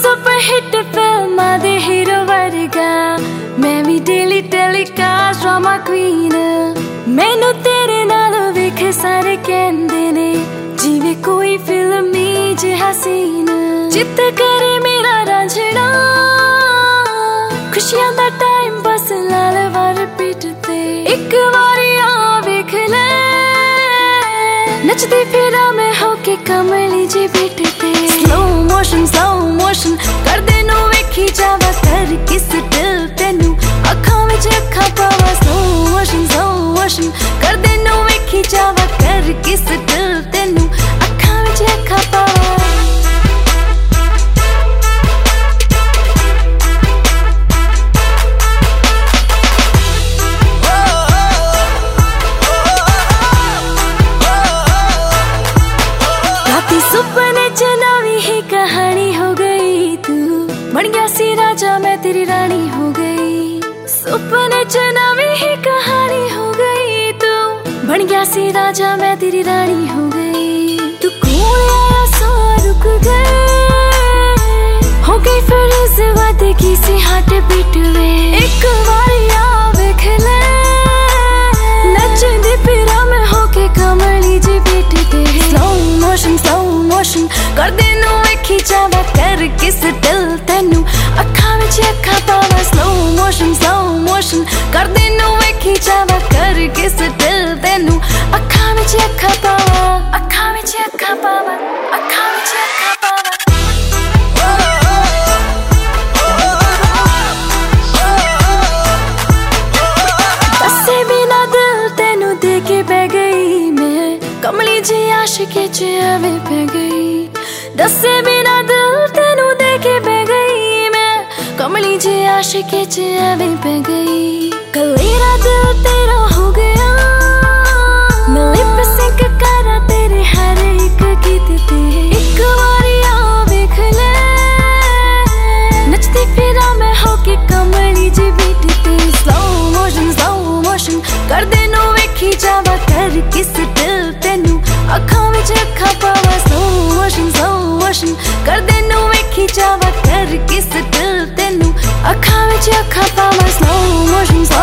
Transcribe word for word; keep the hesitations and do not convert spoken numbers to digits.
Super hit फिल्मां दे hero वर्गा मैं भी डेली टेलीकास्ट ड्रामा क्वीन। मैनू तेरे नाल वेख सारे कहंदे ने जिवें कोई फिल्मी जिहा सीन। चित करे मेरा रांझना खुशियां दा टाइम बस लाल वार पिट ते एक वारी आ वेख ले नचदी फिरा मैं होके कमली जी बिट ते। स्लो मोशन स्लो मोशन कर दे नू वेखी जावा कर किस दिल तेनू अखां विच अखां पावा। स्लो मोशन स्लो मोशन कर दे नू वेखी जावा कर किस दिल तेनू अखां विच अखां पावा। सुपने च नवी ही कहानी हो गई तू बन गया सी राजा मैं तेरी रानी हो गई। सुपने च नवी ही कहानी हो गई तू बन गया सी राजा मैं तेरी रानी हो गई। तू कोल आया सो रुक गए हो गई फिर इस वादे की सी हार्ट बीट वे एक बारी आ वेख ले नचदी फिरा मैं होके कमली जी बीट ते। स्लो मोशन स्लो मोशन कर दे नू वेखी जावा कर किस दिल तेनू अखां विच अखां पावा। स्लो मोशन स्लो मोशन कर दे नू वेखी जावा कर किस दिल तेनू अखां विच अखां पावा। अखां विच अखां पावा अखां विच अखां पावा। दसे बिना दिल तेनू दे के बह गई मैं कमली जी आशिकी च एवें पै गई। दसे बिना दिल तेनू दे के बह गई मैं कमली जी आशिकी च एवें पै गई। कलेरा दिल तेरा हो गया मैं लिप सिंक करा तेरे हर एक गीत ते एक बारी आ वेख ले नचदी फिरा मैं होके कमली जी बीट ते। स्लो मोशन स्लो मोशन कर दे नू वेखी जावा कर किस दिल तेनू अखां विच अखां पावा। स्लो मोशन स्लो मोशन कर दे नू वेखी जावा कर किस दिल तेनू अखां विच अखां पावा। Slow motion